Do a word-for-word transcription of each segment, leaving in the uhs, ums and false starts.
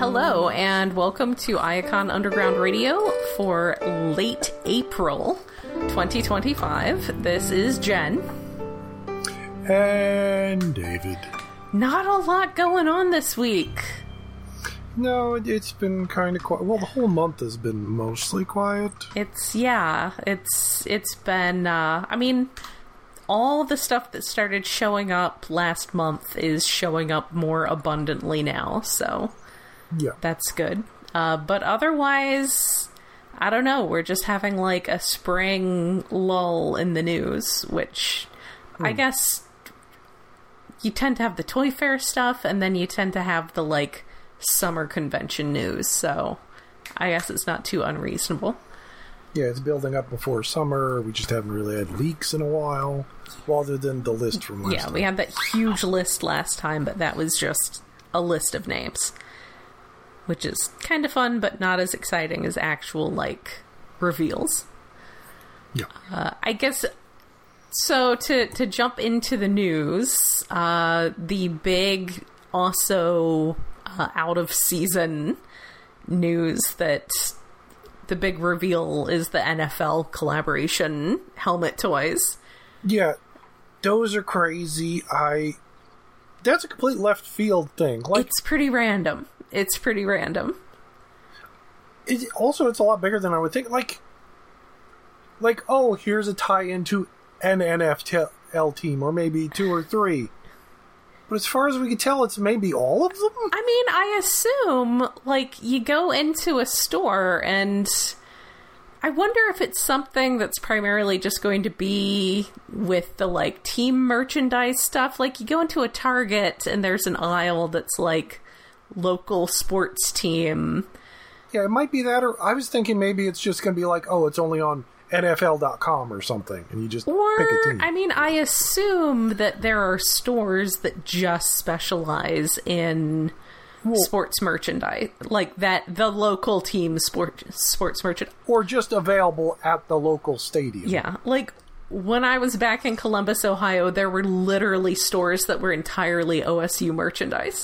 Hello, and welcome to Iacon Underground Radio for late April twenty twenty-five. This is Jen. And David. Not a lot going on this week. No, it, it's been kind of quiet. Well, the whole month has been mostly quiet. It's, yeah, it's it's been, uh, I mean, all the stuff that started showing up last month is showing up more abundantly now, so yeah, that's good. Uh, but otherwise, I don't know, we're just having like a spring lull in the news, which hmm. I guess you tend to have the Toy Fair stuff, and then you tend to have the, like, summer convention news, so I guess it's not too unreasonable. Yeah, it's building up before summer. We just haven't really had leaks in a while, other than the list from last yeah, time. Yeah, we had that huge list last time, but that was just a list of names, which is kind of fun, but not as exciting as actual, like, reveals. Yeah. Uh, I guess... So, to, to jump into the news, uh, the big, also uh, out-of-season news that the big reveal is the N F L collaboration helmet toys. Yeah, those are crazy. I... That's a complete left field thing. Like, it's pretty random. It's pretty random. It, also, it's a lot bigger than I would think. Like, like, oh, here's a tie-in to an N F L team, or maybe two or three. But as far as we can tell, it's maybe all of them? I mean, I assume, like, you go into a store, and I wonder if it's something that's primarily just going to be with the, like, team merchandise stuff. Like, you go into a Target, and there's an aisle that's, like, local sports team. Yeah, it might be that, or I was thinking maybe it's just going to be like, oh, it's only on N F L dot com or something, and you just or, pick a team. I mean, I assume that there are stores that just specialize in well, sports merchandise, like that the local team sport sports merchandise, or just available at the local stadium. Yeah, like when I was back in Columbus, Ohio, there were literally stores that were entirely O S U merchandise.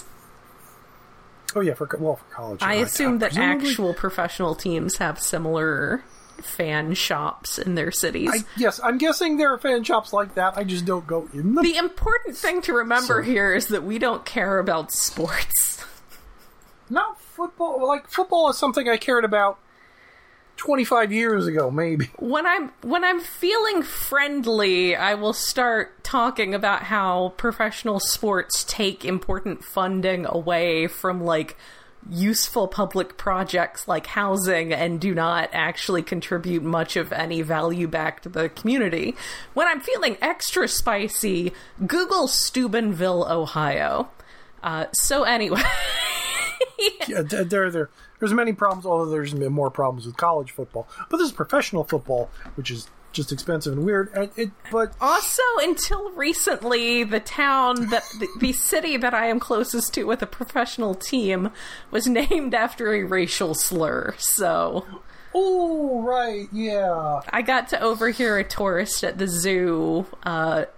Oh yeah, for well for college. I I, assume I, that presumably... actual professional teams have similar fan shops in their cities. I, yes, I'm guessing there are fan shops like that. I just don't go in them. The important thing to remember so. here is that we don't care about sports. Not football. Like, football is something I cared about twenty-five years ago, maybe. When I'm when I'm feeling friendly, I will start talking about how professional sports take important funding away from, like, useful public projects like housing and do not actually contribute much of any value back to the community. When I'm feeling extra spicy, Google Steubenville, Ohio. Uh, so anyway. yeah, there, there, there's many problems, although there's more problems with college football. But this is professional football, which is just expensive and weird. And it, but also, until recently, the town that the, the city that I am closest to with a professional team was named after a racial slur. So, oh right, yeah. I got to overhear a tourist at the zoo uh,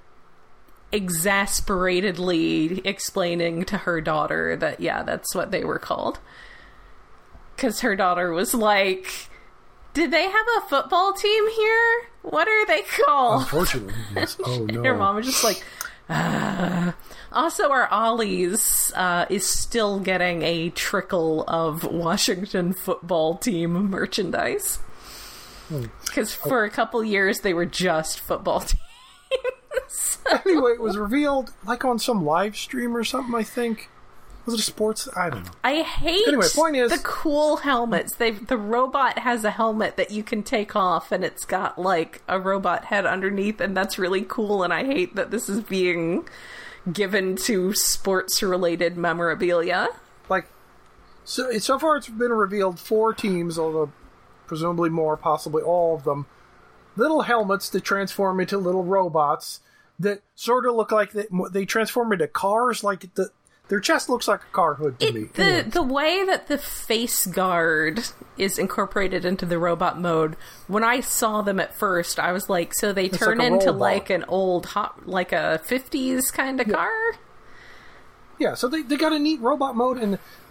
exasperatedly explaining to her daughter that yeah, that's what they were called. Because her daughter was like, did they have a football team here? What are they called? Unfortunately, yes. Oh, no. Her mom was just like, ah. Also, our Ollie's uh, is still getting a trickle of Washington football team merchandise. Because hmm. for a couple years, they were just football teams. Anyway, it was revealed, like, on some live stream or something, I think. Was it a sports? I don't know. I hate anyway, point is, the cool helmets. They the robot has a helmet that you can take off, and it's got, like, a robot head underneath, and that's really cool, and I hate that this is being given to sports-related memorabilia. Like, so, so far it's been revealed four teams, although presumably more, possibly all of them. Little helmets that transform into little robots that sort of look like they, they transform into cars, like the... Their chest looks like a car hood to it, me. The, anyway. the way that the face guard is incorporated into the robot mode, when I saw them at first, I was like, so they it's turn like into robot. like an old, hot, like a fifties kind of yeah. car? Yeah, so they, they got a neat robot mode, and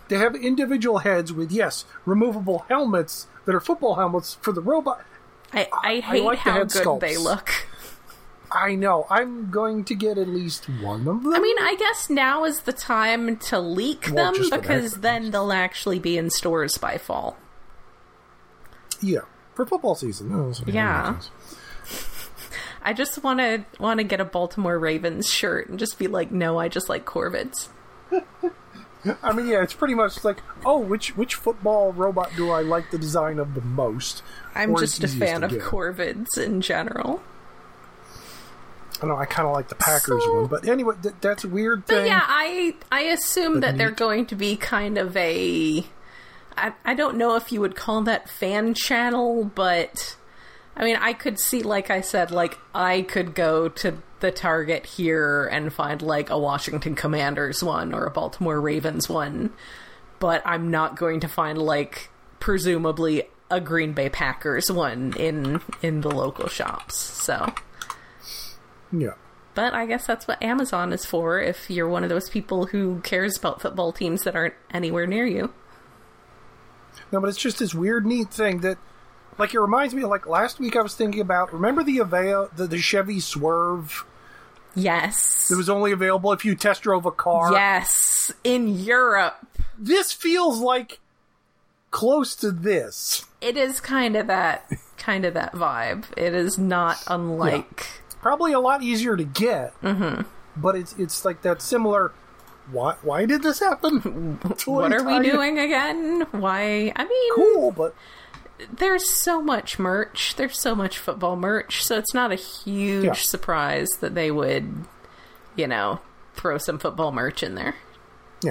they have individual heads with, yes, removable helmets that are football helmets for the robot. I, I hate I like how the good sculpts. they look. I know. I'm going to get at least one of them. I mean, I guess now is the time to leak Well, them, just for because that. then they'll actually be in stores by fall. Yeah, for football season. Oh, so Yeah. I just want to want to get a Baltimore Ravens shirt and just be like, no, I just like Corvids. I mean, yeah, it's pretty much like, oh, which which football robot do I like the design of the most? I'm Or just a it's easiest fan to of get. Corvids in general. I don't know, I kind of like the Packers So- one, but anyway, th- that's a weird thing. But yeah, I I assume But that they're neat. going to be kind of a... I, I don't know if you would call that fan channel, but... I mean, I could see, like I said, like, I could go to the Target here and find, like, a Washington Commanders one or a Baltimore Ravens one, but I'm not going to find, like, presumably a Green Bay Packers one in in the local shops, so... Yeah. But I guess that's what Amazon is for if you're one of those people who cares about football teams that aren't anywhere near you. No, but it's just this weird, neat thing that, like, it reminds me of, like, last week I was thinking about, remember the Aveo, the, the Chevy Swerve? Yes. It was only available if you test drove a car. Yes. In Europe. This feels like close to this. It is kind of that kind of that vibe. It is not unlike... Probably a lot easier to get, mm-hmm. but it's it's like that similar. Why why did this happen? What are we Target. doing again? Why? I mean, Cool, but there's so much merch. There's so much football merch, so it's not a huge Yeah. surprise that they would, you know, throw some football merch in there. yeah.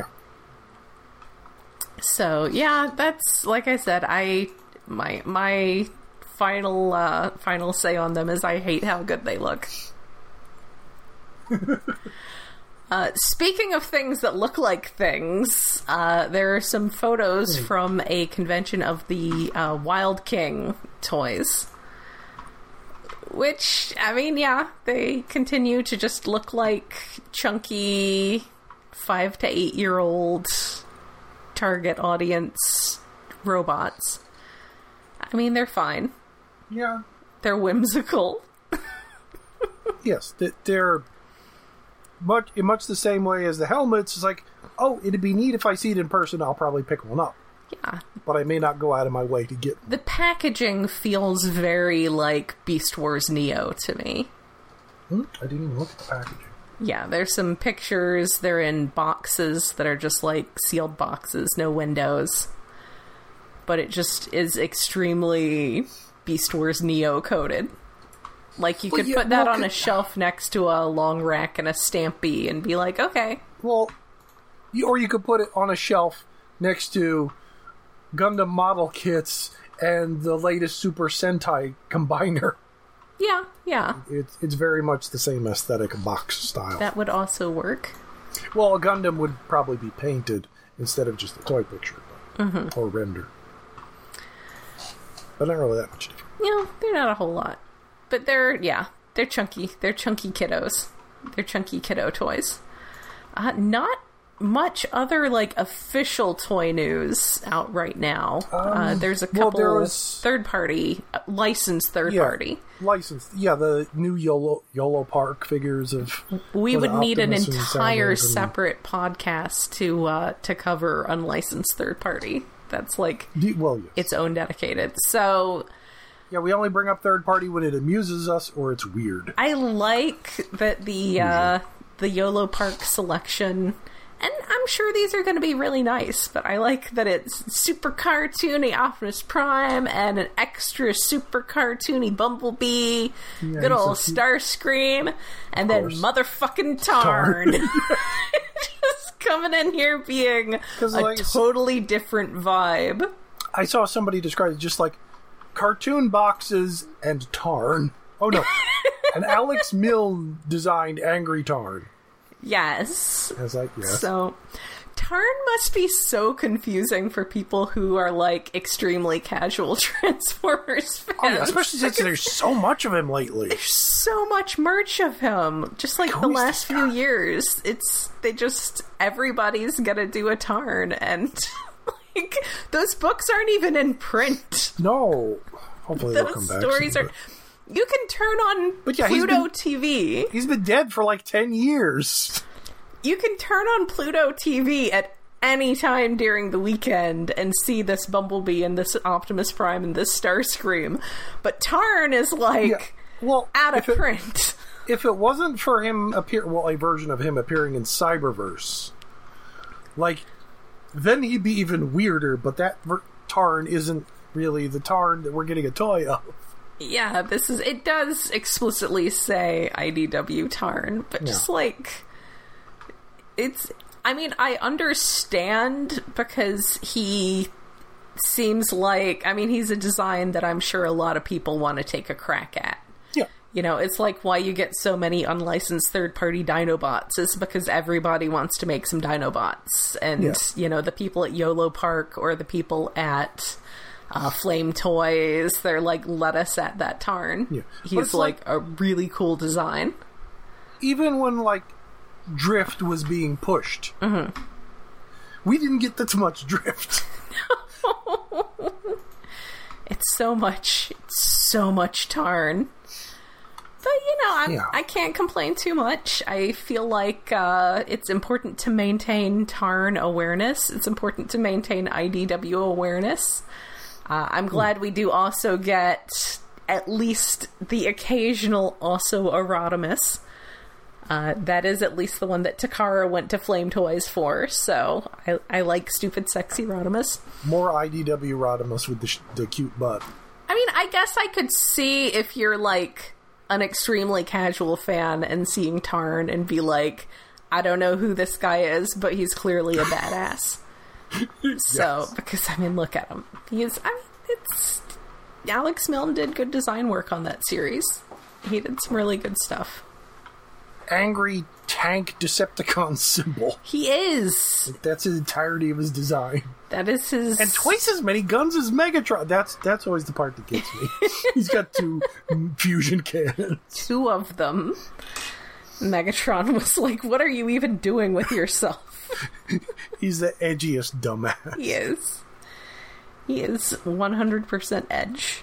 So yeah, that's like I said. I my my final uh, final say on them is I hate how good they look. uh, speaking of things that look like things, uh, there are some photos from a convention of the uh, Wild King toys. Which, I mean, yeah, they continue to just look like chunky five to eight year old target audience robots. I mean, they're fine. Yeah. They're whimsical. Yes, that they're much in much the same way as the helmets. It's like, oh, it'd be neat if I see it in person. I'll probably pick one up, Yeah. but I may not go out of my way to get. The packaging feels very like Beast Wars Neo to me. Hmm? I didn't even look at the packaging. Yeah, there's some pictures. They're in boxes that are just like sealed boxes, no windows. But it just is extremely Beast Wars Neo coded. Like, you Well, could yeah, put that well, on a c- shelf next to a long rack and a Stampy and be like, okay. Well, you, or you could put it on a shelf next to Gundam model kits and the latest Super Sentai combiner. Yeah, yeah. It's it's very much the same aesthetic box style. That would also work. Well, a Gundam would probably be painted instead of just a toy picture, but, Mm-hmm. or render. But not really that much different. You know, they're not a whole lot. But they're, yeah, they're chunky. They're chunky kiddos. They're chunky kiddo toys. Uh, not much other, like, official toy news out right now. uh, there's a well, couple there was- third-party, uh, licensed Yeah, third-party. licensed. Yeah, the new YOLO YOLO Park figures of. We was would it need an Optimus and entire Soundwave and- separate podcast to uh, to cover unlicensed third-party. That's, like, D- Well, yes. its own dedicated. So... Yeah, we only bring up third party when it amuses us or it's weird. I like that the uh, the YOLO Park selection, and I'm sure these are going to be really nice, but I like that it's super cartoony Optimus Prime and an extra super cartoony Bumblebee, Yeah, good he's old so cute. Starscream, and then course. motherfucking Tarn. Just coming in here being a 'Cause, like, totally different vibe. I saw somebody describe it just like cartoon boxes and Tarn. Oh no, an Alex Mill designed Angry Tarn. Yes. I was like, yes. So, Tarn must be so confusing for people who are, like, extremely casual Transformers fans. Oh, yeah, especially since there's so much of him lately. There's so much merch of him. Just like Who the is last this few guy? years. It's, they just, everybody's gonna do a Tarn, and, like, those books aren't even in print. No. Hopefully they'll come Those back stories soon, are... You can turn on But yeah, he's Pluto been- T V. but He's been dead for like ten years. You can turn on Pluto T V at any time during the weekend and see this Bumblebee and this Optimus Prime and this Starscream. But Tarn is like Yeah. Well, out of if it, print. if it wasn't for him appear, well, a version of him appearing in Cyberverse, like, then he'd be even weirder. But that ver- Tarn isn't really the Tarn that we're getting a toy of. Yeah, this is. It does explicitly say I D W Tarn, but Yeah. just like it's. I mean, I understand because he seems like. I mean, he's a design that I'm sure a lot of people want to take a crack at. Yeah. You know, it's like why you get so many unlicensed third-party Dinobots is because everybody wants to make some Dinobots. And, Yeah. you know, the people at YOLO Park or the people at uh, Flame Toys, they're like, let us at that Tarn. Yeah. But He's it's like, like- a really cool design. Even when, like, Drift was being pushed, Mm-hmm. we didn't get that much Drift. It's so much, it's so much Tarn. But, you know, I'm, Yeah. I can't complain too much. I feel like uh, it's important to maintain Tarn awareness. It's important to maintain I D W awareness. Uh, I'm glad we do also get at least the occasional also Erotimus. Uh, that is at least the one that Takara went to Flame Toys for, so I, I like stupid, sexy Rodimus. More I D W Rodimus with the, sh- the cute butt. I mean, I guess I could see if you're, like, an extremely casual fan and seeing Tarn and be like, I don't know who this guy is, but he's clearly a badass. So, Yes. because, I mean, look at him. He is, I mean, it's... Alex Milne did good design work on that series. He did some really good stuff. Angry tank Decepticon symbol. He is! That's the entirety of his design. That is his... And twice as many guns as Megatron. That's that's always the part that gets me. He's got two fusion cannons. Two of them. Megatron was like, what are you even doing with yourself? He's the edgiest dumbass. He is. He is one hundred percent edge.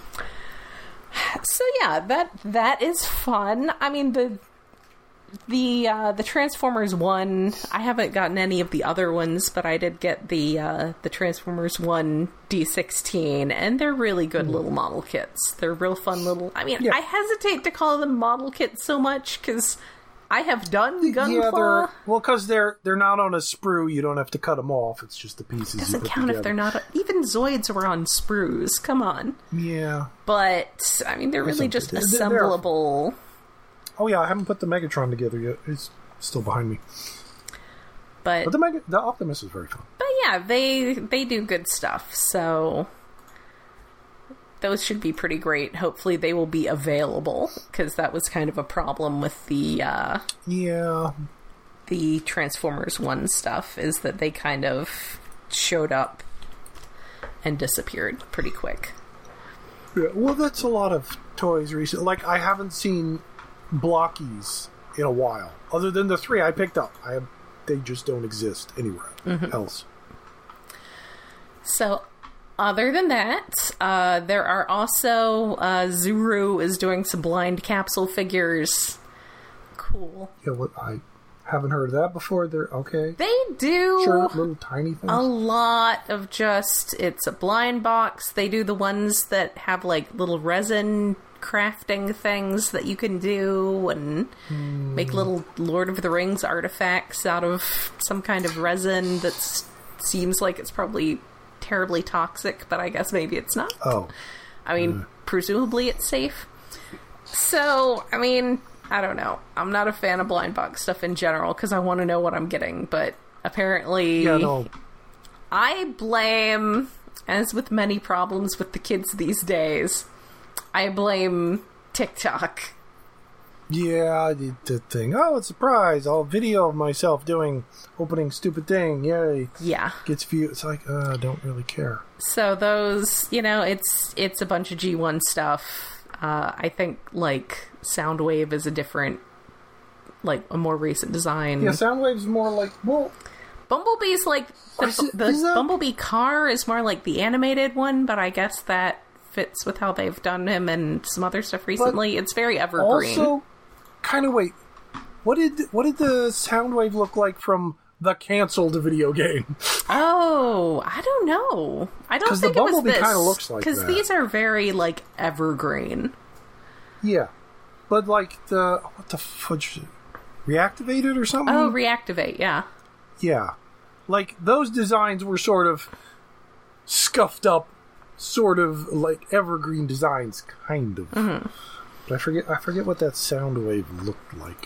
So yeah, that that is fun. I mean, the the uh, the Transformers one, I haven't gotten any of the other ones, but I did get the uh, the Transformers one D sixteen, and they're really good mm. little model kits. They're real fun little... I mean, yeah. I hesitate to call them model kits so much, because I have done Gunpla. Yeah, they're, well, because they're, they're not on a sprue, you don't have to cut them off. It's just the pieces Doesn't you put count together. if they're not... Even Zoids were on sprues. Come on. Yeah. But, I mean, they're really just they're, assemblable... They're... Oh yeah, I haven't put the Megatron together yet. It's still behind me. But, but the Mega, the Optimus is very fun. But yeah, they they do good stuff. So those should be pretty great. Hopefully, they will be available, because that was kind of a problem with the uh, yeah the Transformers one stuff. Is that they kind of showed up and disappeared pretty quick. Yeah, well, that's a lot of toys recently. Like, I haven't seen Blockies in a while, other than the three I picked up. I have, they just don't exist anywhere mm-hmm. else. So, other than that, uh, there are also uh, Zuru is doing some blind capsule figures. Cool. Yeah, what I haven't heard of that before. They're okay. They do sure, little tiny things. A lot of just it's a blind box. They do the ones that have like little resin crafting things that you can do and mm. make little Lord of the Rings artifacts out of some kind of resin that seems like it's probably terribly toxic, but I guess maybe it's not. Oh. I mean, mm. presumably it's safe. So, I mean, I don't know. I'm not a fan of blind box stuff in general because I want to know what I'm getting, but apparently yeah, no. I blame, as with many problems with the kids these days, I blame TikTok. Yeah, I did the thing. Oh, it's a surprise! I'll video of myself doing opening stupid thing. Yay! Yeah, gets views. It's like uh, I don't really care. So those, you know, it's it's a bunch of G one stuff. Uh, I think like Soundwave is a different, like a more recent design. Yeah, Soundwave's more like well. Bumblebee's like the, Is it- the is that- Bumblebee car is more like the animated one, but I guess that fits with how they've done him and some other stuff recently. It's very evergreen. Also, kind of wait. What did what did the Soundwave look like from the canceled video game? Oh, I don't know. I don't 'Cause the think it was Bumblebee this. kinda looks like Because that. these are very like evergreen. Yeah, but like the what the fudge, reactivated or something? Oh, reactivate, yeah. Yeah, like those designs were sort of scuffed up, sort of like evergreen designs, kind of. Mm-hmm. But I forget. I forget what that Soundwave looked like.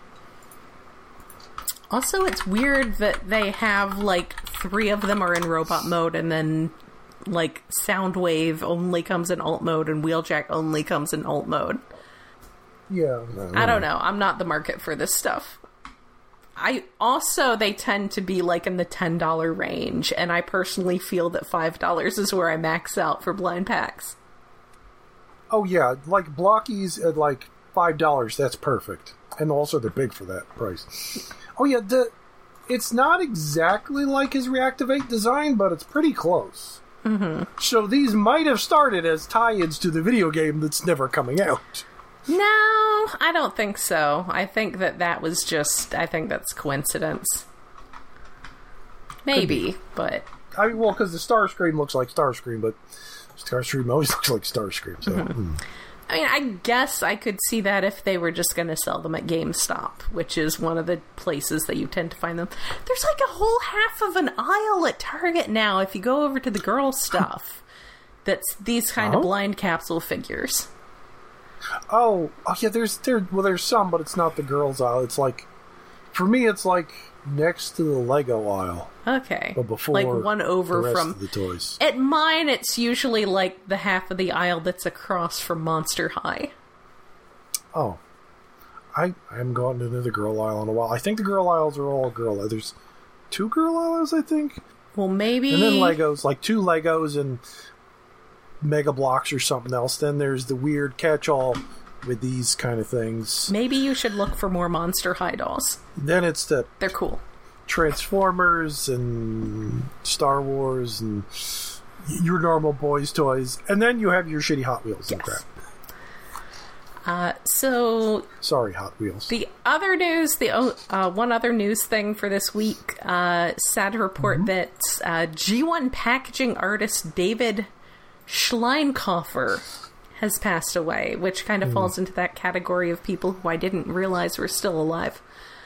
Also, it's weird that they have like three of them are in robot mode, and then like Soundwave only comes in alt mode, and Wheeljack only comes in alt mode. Yeah, I don't know. I'm not the market for this stuff. I also, they tend to be like in the ten dollars range, and I personally feel that five dollars is where I max out for blind packs. Oh yeah, like Blockies at like five dollars. That's perfect, and also they're big for that price. Oh yeah, the it's not exactly like his Reactivate design, but it's pretty close. Mm-hmm. So these might have started as tie-ins to the video game that's never coming out. No, I don't think so. I think that that was just, I think that's coincidence. Maybe, but... I mean, well, because the Starscream looks like Starscream, but Starscream always looks like Starscream, so... Mm-hmm. hmm. I mean, I guess I could see that if they were just going to sell them at GameStop, which is one of the places that you tend to find them. There's like a whole half of an aisle at Target now, if you go over to the girl stuff, that's these kind Oh? of blind capsule figures. Oh, oh yeah, there's there. Well, there's some, but it's not the girls' aisle. It's like, for me, it's like next to the Lego aisle, Okay. but before like one over the rest from... of the toys. At mine, it's usually like the half of the aisle that's across from Monster High. Oh, I I haven't gone into the girl aisle in a while. I think the girl aisles are all girl. There's two girl aisles, I think, Well, maybe... and then Legos, like two Legos and Mega Blocks or something else. Then there's the weird catch-all with these kind of things. Maybe you should look for more Monster High dolls. Then it's the They're cool. Transformers and Star Wars and your normal boys' toys, and then you have your shitty Hot Wheels and Yes. crap. Uh, so Sorry, Hot Wheels. the other news, the o- uh, one other news thing for this week, uh, sad to report Mm-hmm. that uh, G one packaging artist David Schleinkoffer has passed away, which kind of Mm. falls into that category of people who I didn't realize were still alive.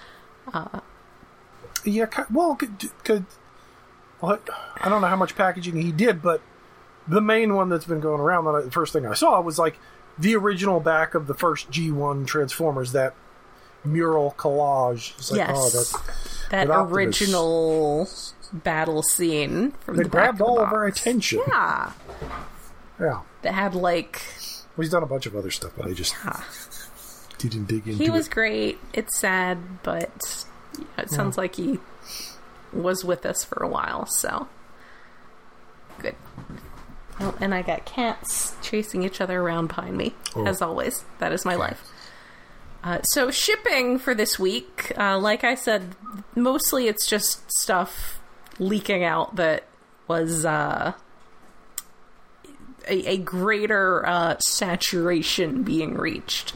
Yeah, ki- well, could, could well, I don't know how much packaging he did, but the main one that's been going around, that I, the first thing I saw was like the original back of the first G one Transformers, that mural collage. It's like, Yes. oh, that, That with Optimus. original battle scene from They the back grabbed of the all of our box. attention. Yeah. Yeah. That had like... Well, he's done a bunch of other stuff, but I just didn't dig into He was it. great. It's sad, but yeah, it sounds like he was with us for a while, so good. Oh, and I got cats chasing each other around behind me, Oh. as always. That is my life. Uh, so shipping for this week, uh, like I said, mostly it's just stuff leaking out that was uh, a, a greater uh, saturation being reached.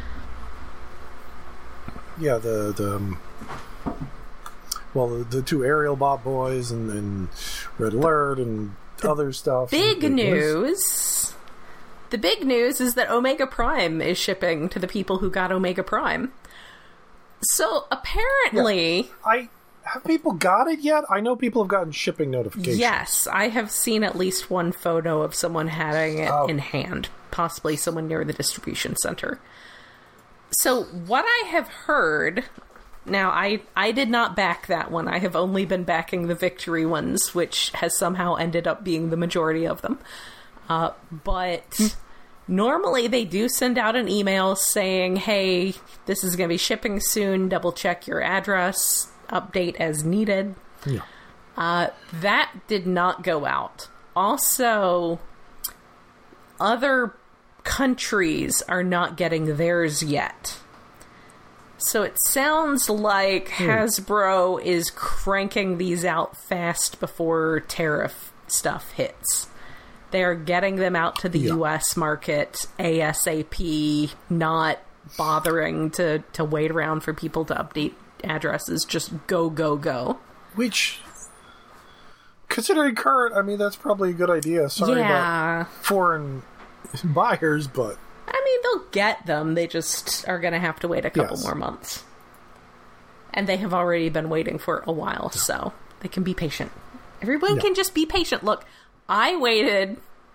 Yeah, the the um, well, the, the two Aerial Bot boys and, and Red Alert and other stuff. Big And it was- news. The big news is that Omega Prime is shipping to the people who got Omega Prime. So apparently, I have people got it yet? I know people have gotten shipping notifications. yes, I have seen at least one photo of someone having it Oh. in hand, possibly someone near the distribution center. So what I have heard, now I I did not back that one. I have only been backing the Victory ones, which has somehow ended up being the majority of them. Uh, but Normally, they do send out an email saying, hey, this is going to be shipping soon. Double check your address. Update as needed. Yeah. Uh, that did not go out. Also, other countries are not getting theirs yet. So it sounds like hmm. Hasbro is cranking these out fast before tariff stuff hits. They're getting them out to the yeah. U S market ASAP, not bothering to, to wait around for people to update addresses. Just go, go, go. Which, considering current, I mean, that's probably a good idea. Sorry yeah. about foreign buyers, but... I mean, they'll get them. They just are going to have to wait a couple yes. more months. And they have already been waiting for a while, yeah. so they can be patient. Everyone yeah. can just be patient. Look, I waited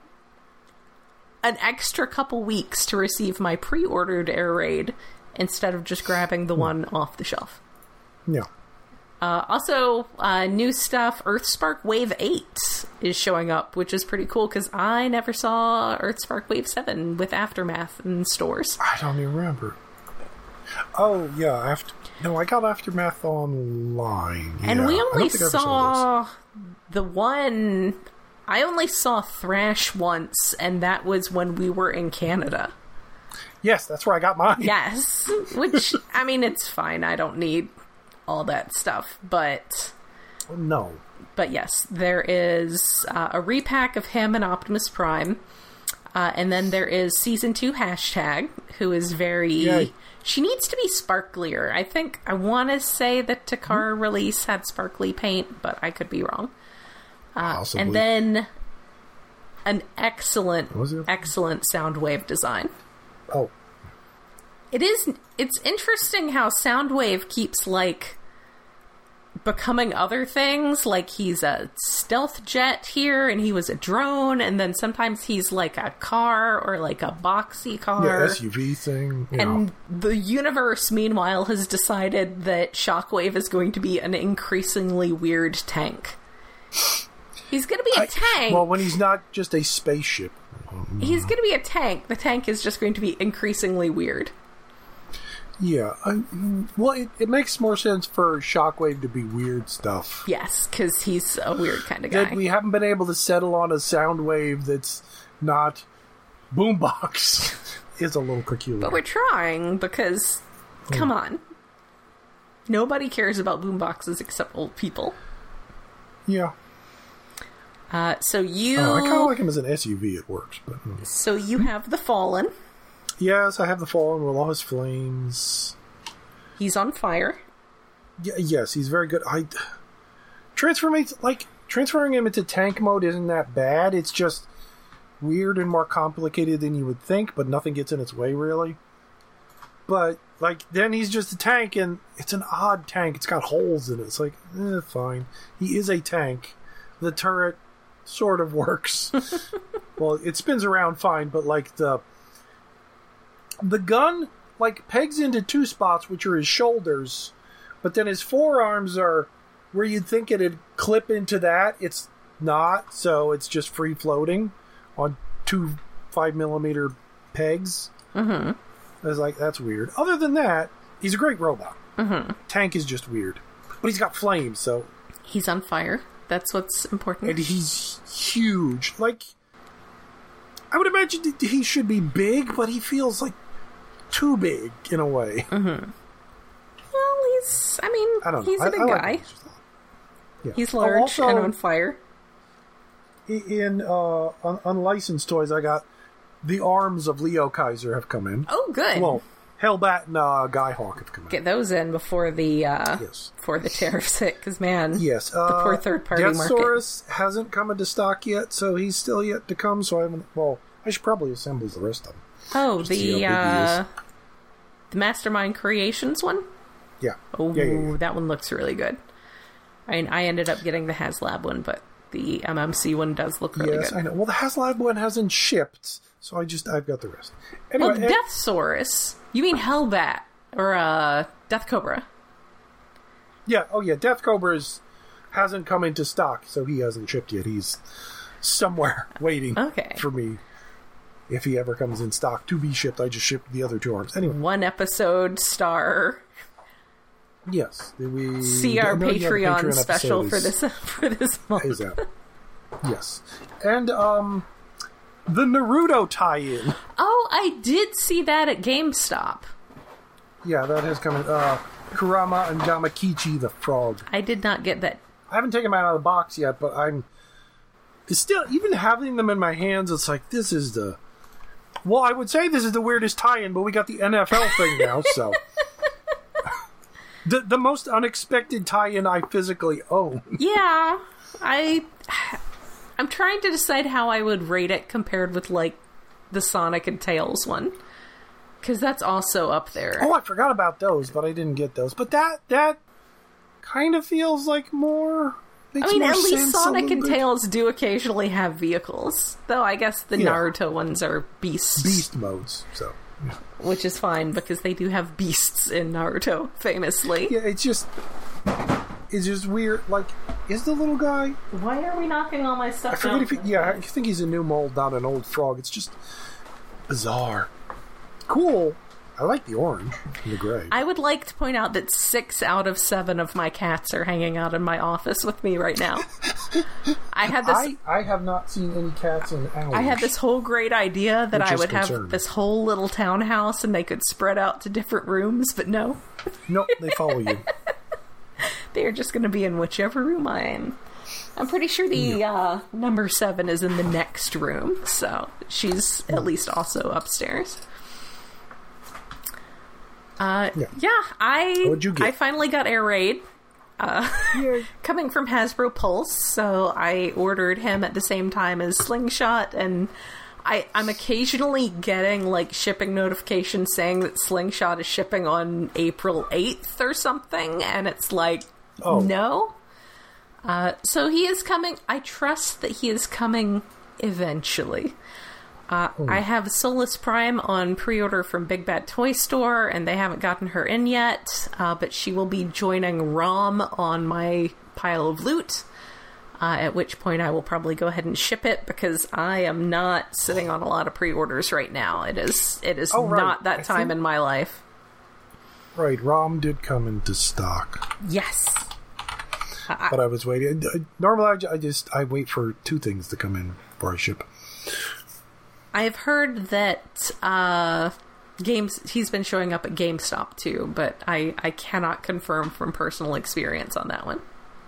an extra couple weeks to receive my pre-ordered Air Raid instead of just grabbing the one off the shelf. Yeah. Uh, also, uh, new stuff, Earthspark Wave eight is showing up, which is pretty cool because I never saw Earthspark Wave seven with Aftermath in stores. I don't even remember. Oh, yeah. After, no, I got Aftermath online. Yeah. And we only saw, saw the one... I only saw Thrash once, and that was when we were in Canada. Yes, that's where I got mine. Yes, which, I mean, it's fine. I don't need all that stuff, but... No. But yes, there is uh, a repack of him and Optimus Prime, uh, and then there is Season two Hashtag, who is very... Yay. She needs to be sparklier. I think, I want to say that Takara mm-hmm. release had sparkly paint, but I could be wrong. Uh, and then an excellent, excellent Soundwave design. Oh. It is, it's interesting how Soundwave keeps, like, becoming other things. Like, he's a stealth jet here, and he was a drone, and then sometimes he's, like, a car, or, like, a boxy car. Yeah, S U V thing. Yeah. And the universe, meanwhile, has decided that Shockwave is going to be an increasingly weird tank. He's going to be a I, tank. Well, when he's not just a spaceship. He's going to be a tank. The tank is just going to be increasingly weird. Yeah. I, well, it, it makes more sense for Shockwave to be weird stuff. Yes, because he's a weird kind of guy. That we haven't been able to settle on a Soundwave that's not Boombox is a little peculiar. But we're trying, because, mm. come on. Nobody cares about boomboxes except old people. Yeah. Uh, so you... Oh, I kind of like him as an S U V, it works. But, mm. So you have the Fallen. Yes, I have the Fallen with all his flames. He's on fire. Yeah, yes, he's very good. I... Transformate, like, transferring him into tank mode isn't that bad. It's just weird and more complicated than you would think, but nothing gets in its way, really. But, like, then he's just a tank, and it's an odd tank. It's got holes in it. It's like, eh, fine. He is a tank. The turret sort of works. Well, it spins around fine, but, like, the the gun, like, pegs into two spots, which are his shoulders, but then his forearms are where you'd think it'd clip into that. It's not, so it's just free-floating on two five millimeter pegs. Mm-hmm. I was like, that's weird. Other than that, he's a great robot. Mm-hmm. Tank is just weird. But he's got flames, so... He's on fire. That's what's important. And he's huge. Like, I would imagine that he should be big, but he feels like too big, in a way. Mm-hmm. Well, he's... I mean, I don't know. he's a big I, I guy. Like yeah. He's large oh, also, and on fire. In uh, un- unlicensed toys, I got... The arms of Leo Kaiser have come in. Oh, good. Well, Hellbat and uh, Guy-Hawk have come in. Get those in before the uh, yes. before the tariffs hit, because man, yes, uh, the poor third party market. Deathsaurus hasn't come into stock yet, so he's still yet to come. So I haven't. Well, I should probably assemble the rest of them. Oh, the uh, the Mastermind Creations one. Yeah. Oh, yeah, yeah, yeah. That one looks really good. I mean, I ended up getting the HasLab one, but the M M C one does look really yes, good. Yes, I know. Well, the HasLab one hasn't shipped. So I just, I've got the rest. Anyway, well, Deathsaurus. You mean Hellbat or uh, Death Cobra? Yeah, oh yeah, Death Cobra is, hasn't come into stock, so he hasn't shipped yet. He's somewhere waiting okay. for me. if he ever comes in stock to be shipped. I just shipped the other two arms. Anyway. One episode star. Yes. We see our Patreon, Patreon special for this for this month. Is out. Yes. And um the Naruto tie-in. Oh, I did see that at GameStop. Yeah, that has come in. Uh, Kurama and Gamakichi the frog. I did not get that. I haven't taken them out of the box yet, but I'm... It's still, even having them in my hands, it's like, this is the... Well, I would say this is the weirdest tie-in, but we got the N F L thing now, so... the the most unexpected tie-in I physically own. Yeah, I... I'm trying to decide how I would rate it compared with, like, the Sonic and Tails one. Because that's also up there. Oh, I forgot about those, but I didn't get those. But that that kind of feels like more... I mean, at least Sonic and Tails do occasionally have vehicles. Though I guess the yeah. Naruto ones are beasts. Beast modes, so... Yeah. Which is fine, because they do have beasts in Naruto, famously. Yeah, it's just... It's just weird. Like, is the little guy... Why are we knocking all my stuff I forget down? if he, yeah, I think he's a new mold, not an old frog. It's just bizarre. Cool. I like the orange and the gray. I would like to point out that six out of seven of my cats are hanging out in my office with me right now. I had this. I, I have not seen any cats in hours. I had this whole great idea that I would concerned. have this whole little townhouse and they could spread out to different rooms, but no. Nope, they follow you. They are just going to be in whichever room I'm in. I'm pretty sure the yeah. uh, number seven is in the next room, so she's at least also upstairs. Uh, yeah. yeah, I What'd you get? I finally got Air Raid, uh, coming from Hasbro Pulse, so I ordered him at the same time as Slingshot, and I, I'm occasionally getting, like, shipping notifications saying that Slingshot is shipping on April eighth or something, and it's like, oh. no. Uh, so he is coming. I trust that he is coming eventually. Uh, oh. I have Solus Prime on pre-order from Big Bad Toy Store, and they haven't gotten her in yet, uh, but she will be joining ROM on my pile of loot, uh, at which point I will probably go ahead and ship it, because I am not sitting on a lot of pre-orders right now. It is it is oh, right. not that time think... in my life. Right, ROM did come into stock. Yes. But I was waiting. Normally I just I wait for two things to come in before I ship. I've heard that uh, games he's been showing up at GameStop too, but I, I cannot confirm from personal experience on that one.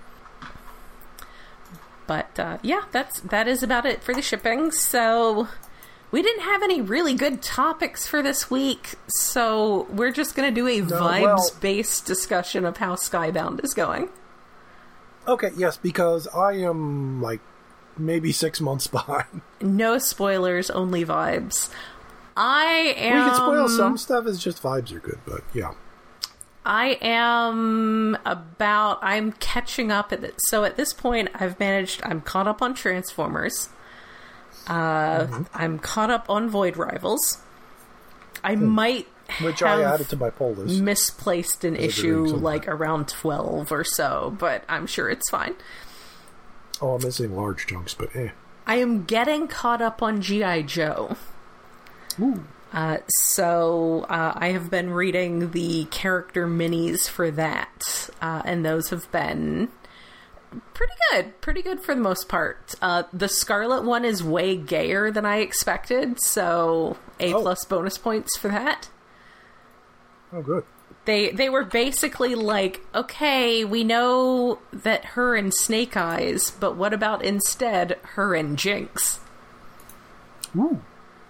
But uh, yeah, that's that is about it for the shipping. So we didn't have any really good topics for this week, so we're just going to do a no, vibes-based well, discussion of how Skybound is going. Okay, yes, because I am like maybe six months behind. No spoilers, only vibes. I am... We can spoil some stuff, it's just vibes are good, but yeah. I am about... I'm catching up at it. So at this point, I've managed... I'm caught up on Transformers. Uh, mm-hmm. I'm caught up on Void Rivals. I hmm. might Which I added to my poll list. Misplaced an issue like around twelve or so, but I'm sure it's fine. Oh, I'm missing large chunks, but eh. I am getting caught up on G I. Joe. Ooh. Uh, so uh, I have been reading the character minis for that, uh, and those have been pretty good. Pretty good for the most part. Uh, the Scarlet one is way gayer than I expected, so A oh. plus bonus points for that. Oh, good. They they were basically like, okay, we know that her and Snake Eyes, but what about instead her and Jinx? Ooh.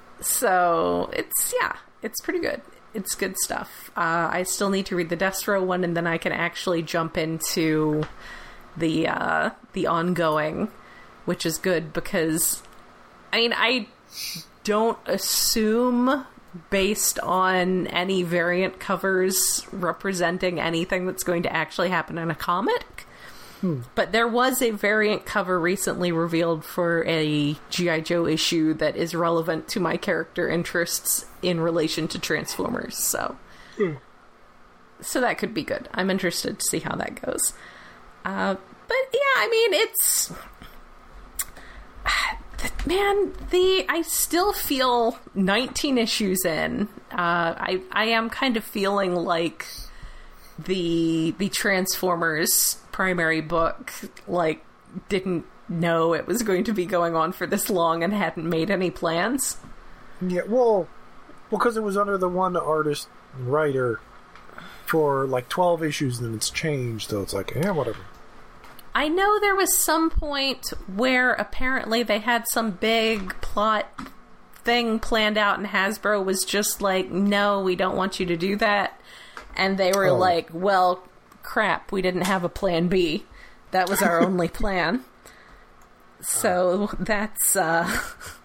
So, it's, yeah, it's pretty good. It's good stuff. Uh, I still need to read the Destro one, and then I can actually jump into the, uh, the ongoing, which is good because, I mean, I don't assume... based on any variant covers representing anything that's going to actually happen in a comic. Hmm. But there was a variant cover recently revealed for a G I. Joe issue that is relevant to my character interests in relation to Transformers, so... Hmm. So that could be good. I'm interested to see how that goes. Uh, but yeah, I mean, it's... Man, the I still feel nineteen issues in. Uh, I I am kind of feeling like the the Transformers primary book like didn't know it was going to be going on for this long and hadn't made any plans. Yeah, well, because it was under the one artist and writer for like twelve issues, and then it's changed, so it's like, yeah, whatever. I know there was some point where apparently they had some big plot thing planned out and Hasbro was just like, no, we don't want you to do that. And they were oh. like, well, crap, we didn't have a plan B. That was our only plan. So that's, uh...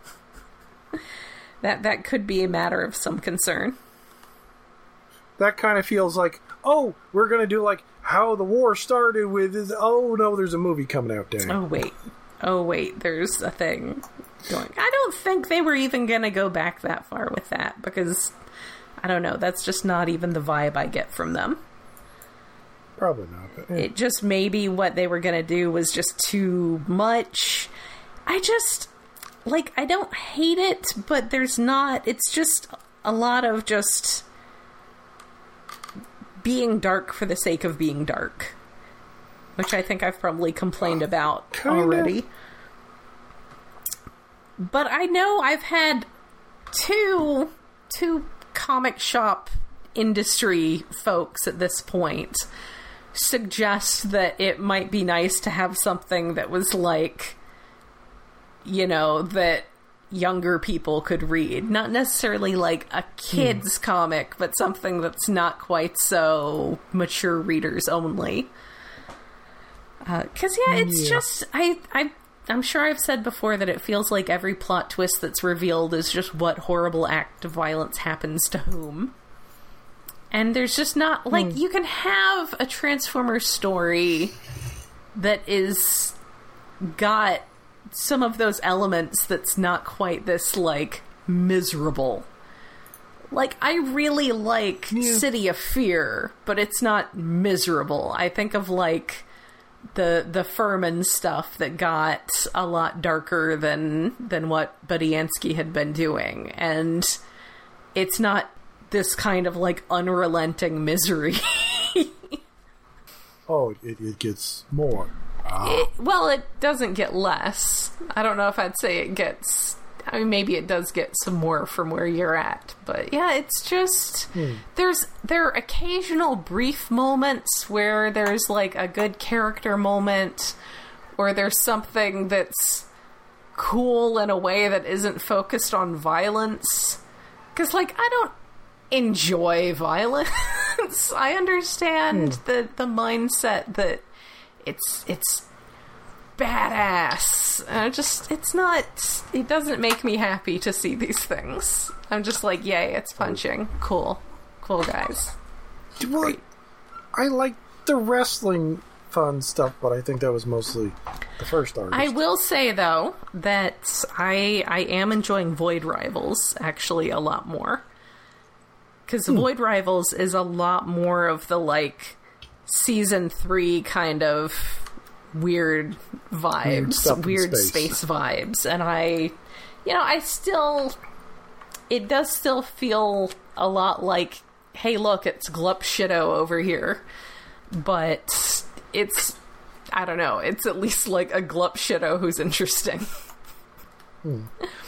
that, that could be a matter of some concern. That kind of feels like, oh, we're going to do like how the war started with this. Oh no, there's a movie coming out, dang. Oh wait. Oh wait, there's a thing going. I don't think they were even going to go back that far with that because, I don't know, that's just not even the vibe I get from them. Probably not. But, yeah. It just maybe what they were going to do was just too much. I just, like, I don't hate it, but there's not, it's just a lot of just being dark for the sake of being dark, which I think I've probably complained about Kinda. already. But I know I've had two two comic shop industry folks at this point suggest that it might be nice to have something that was like, you know, that younger people could read. Not necessarily like a kid's hmm. comic, but something that's not quite so mature readers only. Because, uh, yeah, it's yeah. just... I, I, I'm sure I've said before that it feels like every plot twist that's revealed is just what horrible act of violence happens to whom. And there's just not... Like, hmm. you can have a Transformers story that is... got... some of those elements that's not quite this, like, miserable. Like, I really like yeah. City of Fear, but it's not miserable. I think of, like, the the Furman stuff that got a lot darker than, than what Budiansky had been doing. And it's not this kind of, like, unrelenting misery. Oh, it, it gets more. It, well, it doesn't get less. I don't know if I'd say it gets... I mean, maybe it does get some more from where you're at. But yeah, it's just... Hmm. There's There are occasional brief moments where there's like a good character moment, or there's something that's cool in a way that isn't focused on violence. Because, like, I don't enjoy violence. I understand hmm. the, the mindset that It's it's badass. Uh, just it's not. It doesn't make me happy to see these things. I'm just like, yay! It's punching. Cool, cool guys. Well, Great. I like the wrestling fun stuff, but I think that was mostly the first artist. I will say though that I I am enjoying Void Rivals actually a lot more, because hmm. Void Rivals is a lot more of the like. Season three kind of weird vibes, mm, weird space. space vibes, and I, you know, I still, it does still feel a lot like, hey, look, it's Glup Shido over here, but it's, I don't know, it's at least like a Glup Shido who's interesting. Hmm.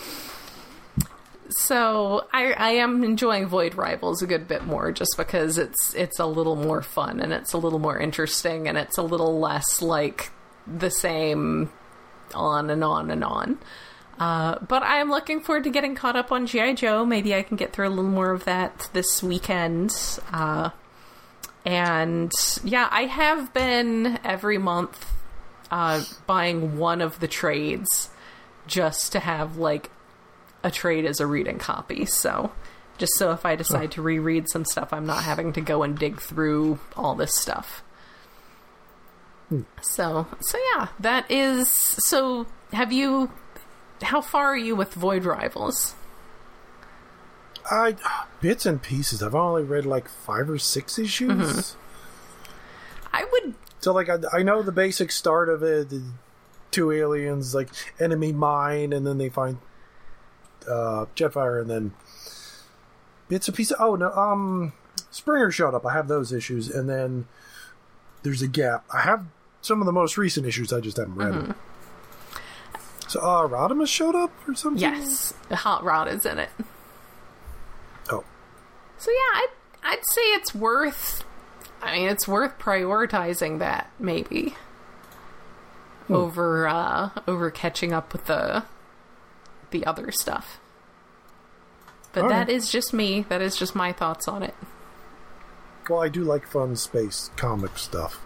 So I, I am enjoying Void Rivals a good bit more just because it's it's a little more fun and it's a little more interesting and it's a little less like the same on and on and on. Uh, but I am looking forward to getting caught up on G I. Joe. Maybe I can get through a little more of that this weekend. Uh, and yeah, I have been every month uh, buying one of the trades just to have like a trade as a reading copy, so just so if I decide oh. to reread some stuff, I'm not having to go and dig through all this stuff. Hmm. So, so yeah, that is... So, have you... How far are you with Void Rivals? I... Bits and pieces. I've only read like five or six issues. Mm-hmm. I would... So, like, I, I know the basic start of it, the two aliens, like enemy mine, and then they find uh, Jetfire, and then bits of pieces. Oh no, um, Springer showed up. I have those issues, and then there's a gap. I have some of the most recent issues. I just haven't read mm-hmm. them. So, uh, Rodimus showed up or something? Yes, the Hot Rod is in it. Oh. So yeah, I'd, I'd say it's worth, I mean, it's worth prioritizing that, maybe. Hmm. Over, uh, over catching up with the, the other stuff. But All that right. is just me. That is just my thoughts on it. Well, I do like fun space comic stuff.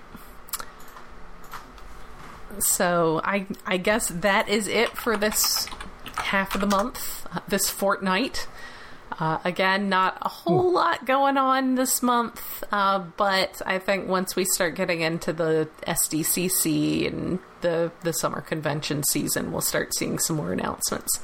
So I I guess that is it for this half of the month, this fortnight. Uh, again, not a whole hmm. lot going on this month, uh, but I think once we start getting into the S D C C and the, the summer convention season, we'll start seeing some more announcements.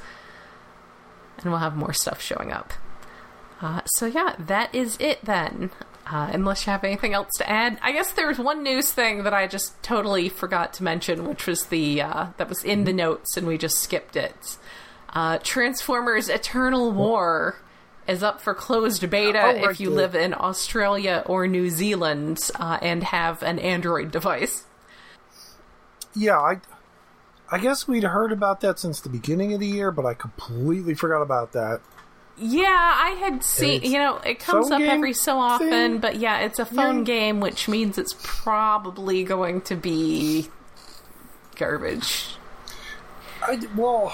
And we'll have more stuff showing up. Uh, so yeah, that is it then. Uh, unless you have anything else to add. I guess there's one news thing that I just totally forgot to mention, which was the, uh, that was in the notes and we just skipped it. Uh, Transformers Eternal War is up for closed beta oh, right if you there. live in Australia or New Zealand, uh, and have an Android device. Yeah, I, I guess we'd heard about that since the beginning of the year, but I completely forgot about that. Yeah, I had seen, you know, it comes up every so often, thing? but yeah, it's a phone yeah. game, which means it's probably going to be garbage. I, well,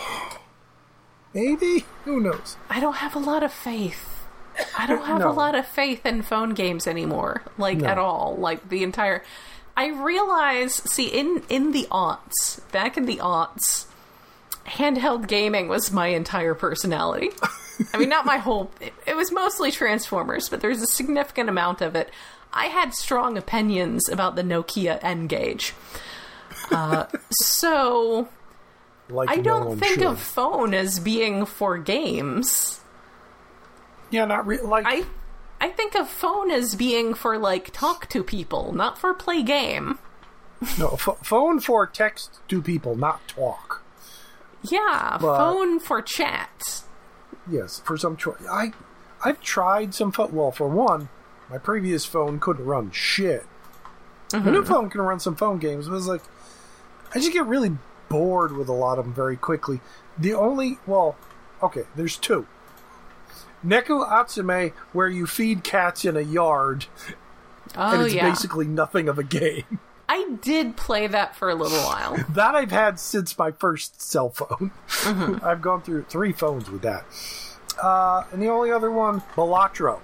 maybe? Who knows? I don't have a lot of faith. I don't have no. a lot of faith in phone games anymore, like, no. at all. Like, the entire... I realize, see, in, in the aughts, back in the aughts, handheld gaming was my entire personality. I mean, not my whole... It, it was mostly Transformers, but there's a significant amount of it. I had strong opinions about the Nokia N-Gage. Uh, so, like I don't no think should. of phone as being for games. Yeah, not really. Like... I, I think of phone as being for, like, talk to people, not for play game. No, f- phone for text to people, not talk. Yeah, but... phone for chat. Yes, for some choice. I, I've tried some phone. Well, for one, my previous phone couldn't run shit. Mm-hmm. My new phone can run some phone games, but it was like, I just get really bored with a lot of them very quickly. The only, well, okay, there's two. Neku Atsume, where you feed cats in a yard, oh, and it's yeah. basically nothing of a game. I did play that for a little while. That I've had since my first cell phone. Mm-hmm. I've gone through three phones with that. Uh, and the only other one, Balatro.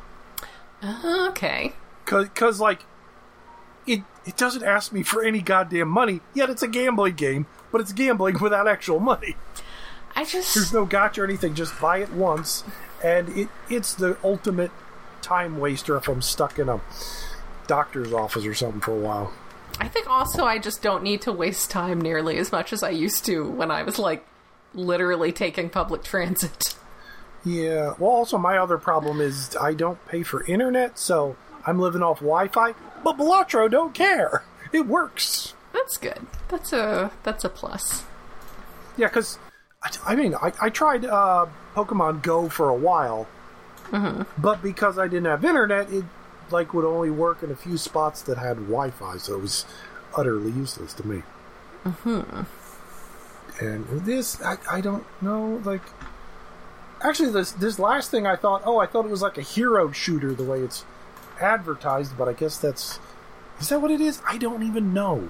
Uh, okay. Because, like, it, it doesn't ask me for any goddamn money, yet it's a gambling game, but it's gambling without actual money. I just... There's no gotcha or anything, just buy it once, and it it's the ultimate time waster if I'm stuck in a doctor's office or something for a while. I think also I just don't need to waste time nearly as much as I used to when I was, like, literally taking public transit. Yeah. Well, also my other problem is I don't pay for internet, so I'm living off Wi-Fi. But Balatro don't care. It works. That's good. That's a that's a plus. Yeah, because, I, I mean, I, I tried uh, Pokemon Go for a while, mm-hmm. but because I didn't have internet, it like would only work in a few spots that had Wi-Fi, so it was utterly useless to me. Mm-hmm. And this, I, I don't know, like... Actually, this this last thing I thought, oh, I thought it was like a hero shooter the way it's advertised, but I guess that's... Is that what it is? I don't even know.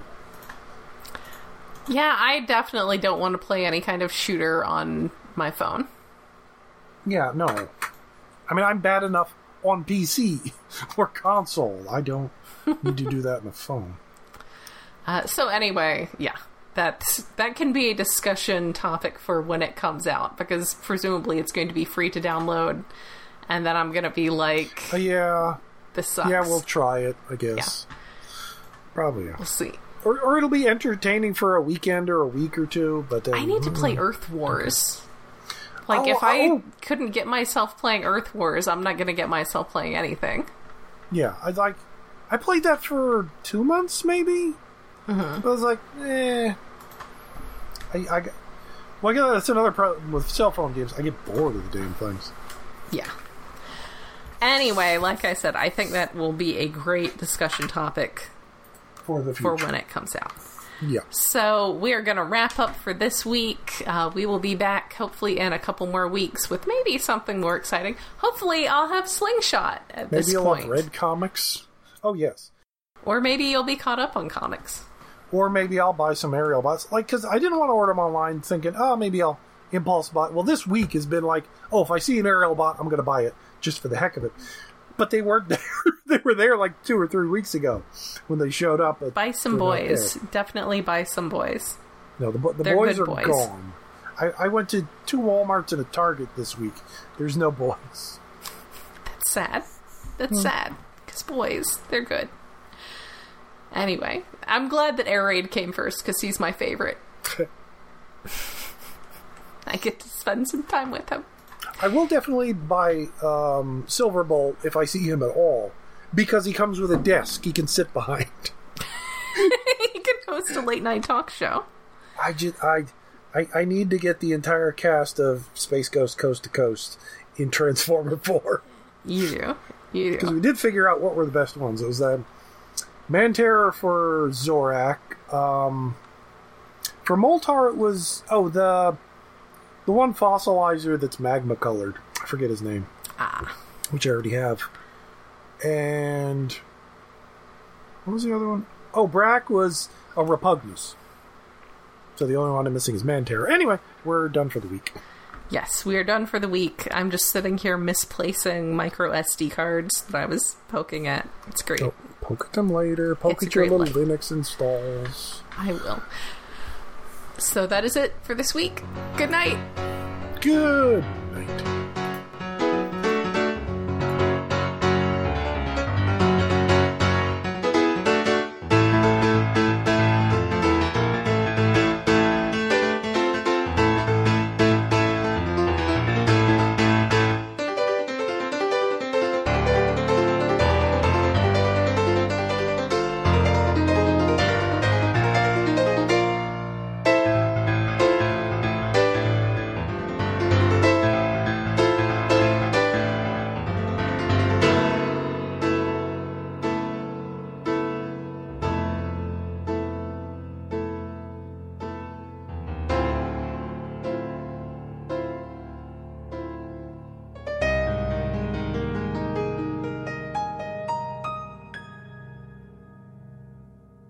Yeah, I definitely don't want to play any kind of shooter on my phone. Yeah, no. I mean, I'm bad enough on P C or console. I don't need to do that in a phone. Uh, so anyway, yeah. That that can be a discussion topic for when it comes out, because presumably it's going to be free to download, and then I'm going to be like, uh, yeah, this sucks. Yeah, we'll try it, I guess. Yeah. Probably, yeah. We'll see. Or, or it'll be entertaining for a weekend or a week or two, but then... I need to play Earth Wars. Like, oh, if I oh. couldn't get myself playing Earth Wars, I'm not going to get myself playing anything. Yeah, I like... I played that for two months, maybe? Mm-hmm. I was like, eh... I, I get, well, I guess that's another problem with cell phone games. I get bored of the damn things. Yeah. Anyway, like I said, I think that will be a great discussion topic for the future. For when it comes out. Yeah. So we are going to wrap up for this week. Uh, we will be back hopefully in a couple more weeks with maybe something more exciting. Hopefully I'll have Slingshot at maybe this you'll point. have read comics. Oh, yes. Or maybe you'll be caught up on comics. Or maybe I'll buy some Ariel bots. Like, because I didn't want to order them online thinking, oh, maybe I'll impulse buy. Well, this week has been like, oh, if I see an Ariel bot, I'm going to buy it just for the heck of it. But they weren't there. They were there like two or three weeks ago when they showed up. At, buy some boys. Definitely buy some boys. No, the, the They're boys good are boys. gone. I, I went to two Walmarts and a Target this week. There's no boys. That's sad. That's Hmm. sad. Because boys, they're good. Anyway, I'm glad that Air Raid came first because he's my favorite. I get to spend some time with him. I will definitely buy um, Silverbolt if I see him at all, because he comes with a desk he can sit behind. He can host a late night talk show. I just I, I I need to get the entire cast of Space Ghost Coast to Coast in Transformer four. You do. You Because do. we did figure out what were the best ones. It was that Manterror for Zorak. Um, for Moltar, it was oh the the one fossilizer that's magma colored. I forget his name. Ah. Which I already have. And what was the other one? Oh, Brack was a Repugnus. So the only one I'm missing is Manterror. Anyway, we're done for the week. Yes, we are done for the week. I'm just sitting here misplacing micro S D cards that I was poking at. It's great. Oh, poke at them later. Poke It's a at your great little life. Linux installs. I will. So that is it for this week. Good night. Good night.